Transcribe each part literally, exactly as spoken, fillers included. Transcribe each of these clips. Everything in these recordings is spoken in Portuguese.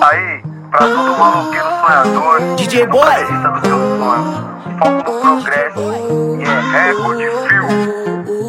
Aí, pra todo maloqueiro sonhador, D J Boy, realiza dos seus sonhos. Foco no progresso e é recorde fio.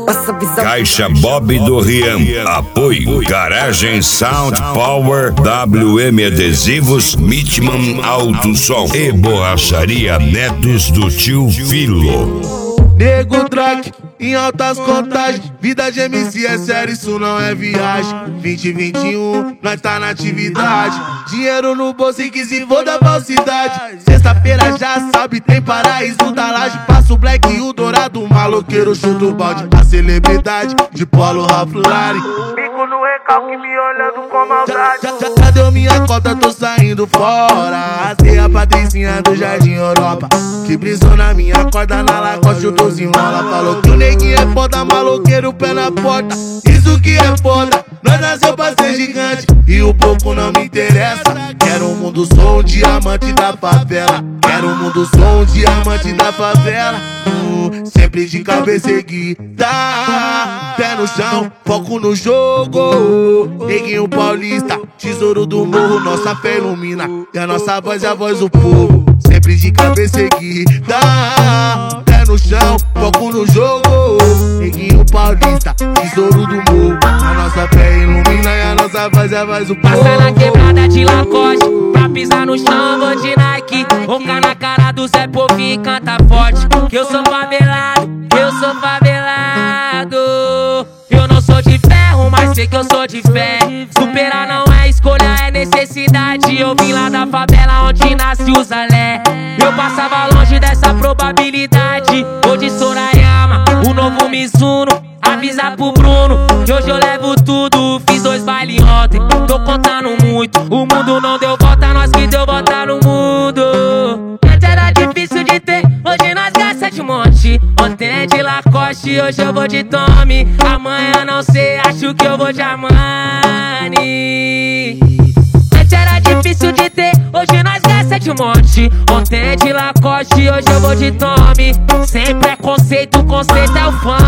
Caixa Bob do Riam. Apoio Garagem Sound Power, W M Adesivos, Mitman Alto Som e Borracharia Netos do Tio Filo. Nego Track, em altas contagens. Vida de M C é sério, isso não é viagem. Vinte e vinte e um, nós tá na atividade. Dinheiro no bolso e que se for da falsidade. Sexta-feira já sabe, tem paraíso da laje. Passa o black e o dourado, maloqueiro chuta o balde. A celebridade de Polo Ralph Lauren. Bico no recalque me olhando com maldade. Já, já, já deu minha cota, tô saindo fora. Tem a Patricinha do Jardim Europa, que brisou na minha corda, na Lacoste o doze enrola. Falou que o neguinho é foda, maloqueiro, pé na porta. Isso que é foda, nós nasceu pra ser gigante. E o pouco não me interessa. Quero um mundo, sou um diamante da favela. Quero um mundo, sou um diamante da favela. uh, Sempre de cabeça erguida, pé no chão, foco no jogo. Neguinho paulista, tesouro do morro, nossa fé ilumina. E a nossa voz é a voz do povo. Sempre de cabeça erguida, pé no chão, foco no jogo. Neguinho paulista, tesouro do morro. A nossa fé ilumina e a nossa voz é a voz do povo. Passa na quebrada de Lacoste, pra pisar no chão vou de Nike. Ronca na cara do Zé Povinho e canta forte. Que eu sou favelado, que eu sou favelado. Eu não sou de ferro, mas sei que eu sou de fé. Superar não é escolha, é necessidade. Eu vim lá da favela onde nasce o Zalé. Eu passava longe dessa probabilidade. Vou de Sorayama, o novo Mizuno. Avisa pro Bruno que hoje eu levo tudo. Fiz dois bailes ontem, tô contando muito. O mundo não deu volta, nós que deu volta no mundo. Antes era difícil de ter, hoje nós gasta de monte. Ontem é de Lacoste, hoje eu vou de Tommy. Amanhã não sei, acho que eu vou de Armani. Antes era difícil de ter, hoje nós gasta de monte. Ontem é de Lacoste, hoje eu vou de Tommy. Sem preconceito, o conceito é o funk.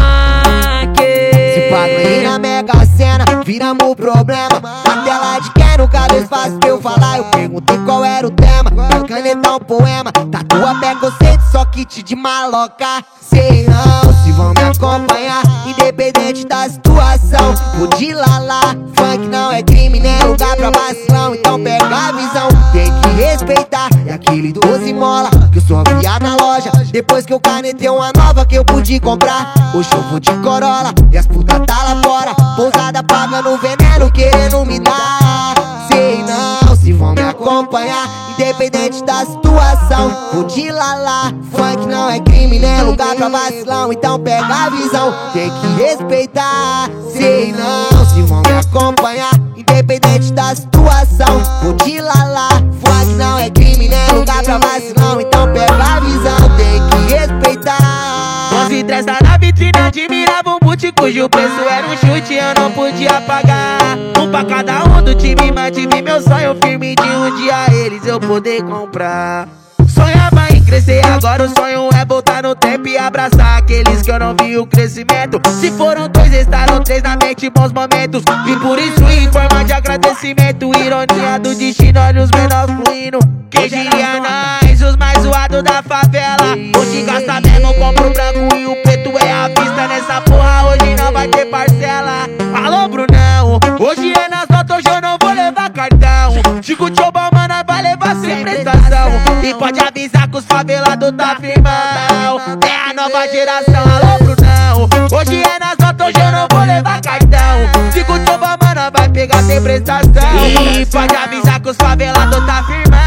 se paguei na Mega Sena, viramos o problema. Na tela de quem nunca deu espaço pra eu falar. Eu perguntei qual era o tema, pra canetar um poema. Tatua preconceito, só kit de maloca. Sei não, se vão me acompanhar, independente da situação. Vou de lalá, funk não é crime, nem lugar pra vacilão. Então pega a visão, tem que respeitar. E aquele doze mola, que eu só via na loja. Depois que eu canetei uma nova que eu pude comprar. Hoje eu vou de Corolla, e as putas tá lá fora. Pousada pagando veneno, querendo me dar. Sei não, se vão me acompanhar, independente da situação. Vou de lalá, funk não é crime, nem lugar pra vacilão. Então pega a visão, tem que respeitar. Sei não, se vão me acompanhar, independente da situação. Vou de lalá, funk não é crime, nem lugar pra vacilão. Então pega a visão, tem que respeitar. Onze três tá na vitrine, admirava um boot cujo preço era um chute, eu não podia pagar. Um pra cada um do time, mantive meu sonho firme de um dia eles eu poder comprar. Sonhava em crescer, agora o sonho é voltar no tempo e abraçar aqueles que eu não vi o crescimento. Se foram dois, estaram três na mente, bons momentos. E por isso em forma de agradecimento, ironia do destino, olha os menores fluindo. Quem diria nós, os mais zoados da favela. Hoje gasta mesmo, compra o branco e o preto é à vista. Nessa porra hoje não vai ter parcela. Alô Brunão, hoje é nas notas, hoje eu não vou levar cartão. Chico Tchobal, mano, vai levar sem prestação. E pode avisar que os favelados tá firmão. É a nova geração, alô Brunão. Hoje é nas notas, hoje eu não vou levar cartão. Chico Tchobal, mano, vai pegar sem prestação. E pode avisar que os favelados tá firmão.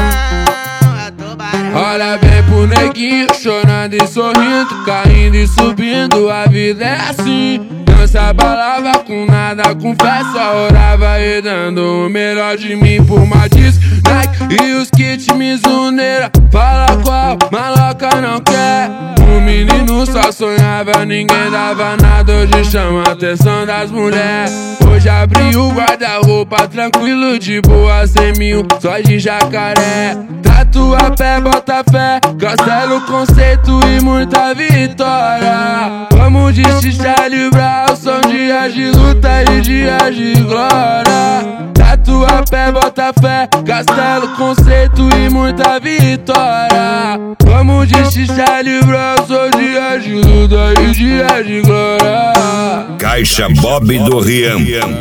Olha bem pro neguinho, chorando e sorrindo, caindo e subindo, a vida é assim. Não se abalava com nada, com fé, só orava e dando o melhor de mim por uma disc, Nike e os kits Mizuneira. Fala qual, maloca não quer. O menino só sonhava, ninguém dava nada. Hoje chama a atenção das mulheres. Hoje abri o guarda-roupa tranquilo, de boa, sem mil, só de jacaré. Tatua pé, bota fé, castelo, conceito e muita vitória. Vamos Vamos de Charlie Brown, são dias de luta e dias de glória. Tatuapé, bota fé, castelo, conceito e muita vitória. Vamos de Charlie Brown, são dias de luta e dias de glória. Caixa Bob do Rian,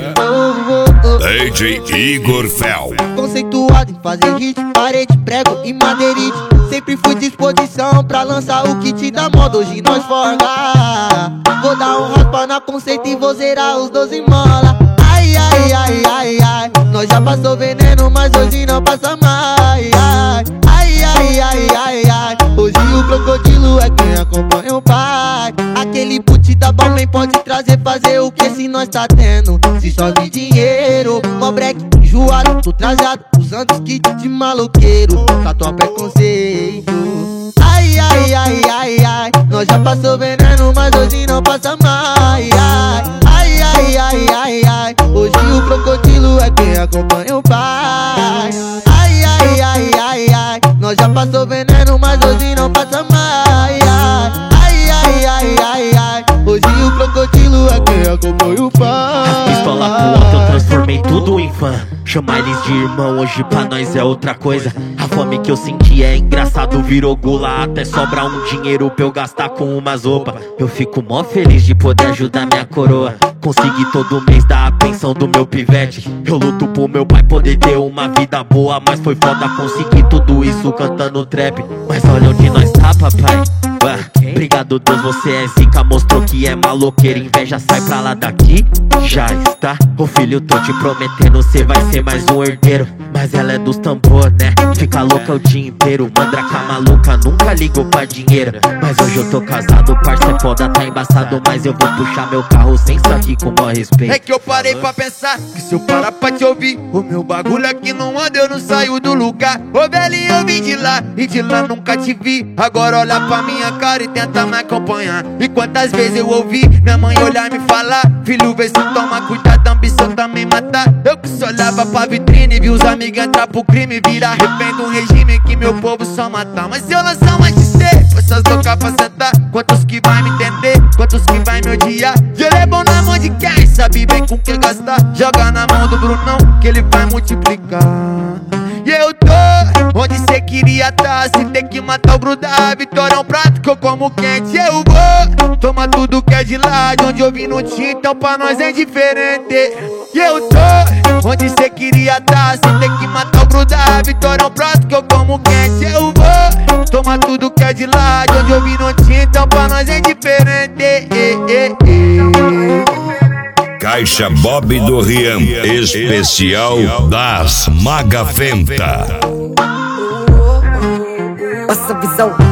D J Igor Fel. Conceituado em fazer hit, parede, prego e madeirite. Sempre fui disposição pra lançar o kit da moda, hoje nós forga. Vou dar um raspa na conceito e vou zerar os doze mola. Ai, ai, ai, ai, ai, nós já passou veneno, mas hoje não passa mais. Ai, ai, ai, ai, ai, ai, hoje o crocodilo é quem acompanha o pai. Aquele boot da Balmain pode trazer, fazer o que se nós tá tendo. Se chove dinheiro, mó break enjoado, tô trajado, usando os kits de maloqueiro. Tatuapé conceito. Ai, ai, ai, ai, ai, nós já passou veneno, mas hoje não passa mais. Ai, ai, ai, ai, ai, ai, hoje o crocodilo é quem acompanha o pai. Ai, ai, ai, ai, ai, nós já passou veneno, mas hoje não passa mais. Ai, ai, ai, ai, ai, hoje o crocodilo é quem acompanha o pai. As pistolas pro alto eu transformei tudo em fã. Chamar eles de irmão hoje pra nós é outra coisa. A fome que eu senti é engraçado, virou gula. Até sobra um dinheiro pra eu gastar com umas roupas. Eu fico mó feliz de poder ajudar minha coroa. Consegui todo mês dar a pensão do meu pivete. Eu luto pro meu pai poder ter uma vida boa, mas foi foda conseguir tudo isso cantando trap. Mas olha onde nós tá, papai. Ué, obrigado Deus, você é zica, mostrou que é maloqueiro. Inveja sai pra lá daqui, já está. Ô filho, tô te prometendo, cê vai ser mais um herdeiro. Mas ela é dos tambor, né? Fica louca o dia inteiro. Mandraca maluca, nunca ligou pra dinheiro. Mas hoje eu tô casado, parça é foda, tá embaçado. Mas eu vou puxar meu carro sem saque com maior respeito. É que eu parei pra pensar que se eu parar pra te ouvir, o meu bagulho aqui não anda, eu não saio do lugar. Ô velhinho, eu vim de lá e de lá nunca te vi. Agora olha pra minha cara e tenta me acompanhar. E quantas vezes eu ouvi minha mãe olhar e me falar: filho, vê se toma cuidado, a ambição também matar. Eu que só olhava pra vitrine, vi os amigos entrar pro crime, virar refém de um regime que meu povo só matar. Mas se eu lançar uma de ser, essas loucas pra sentar, quantos que vai me entender, quantos que vai me odiar? Dinheiro é bom na mão de quem sabe bem com que gastar. Joga na mão do Brunão que ele vai multiplicar. E eu tô onde cê queria tá, se tem que matar o grudar. Vitória é um prato que eu como quente, eu vou toma tudo que é de lá, de onde eu vim não tinha, então pra nós é diferente. E eu tô onde cê queria tá, se tem que matar o grudar. Vitória é um prato que eu como quente, eu vou toma tudo que é de lá, de onde eu vim não tinha, então pra nós é diferente. E, e, e. Caixa Bob do Rian, especial das Magafenta. Nossa visão.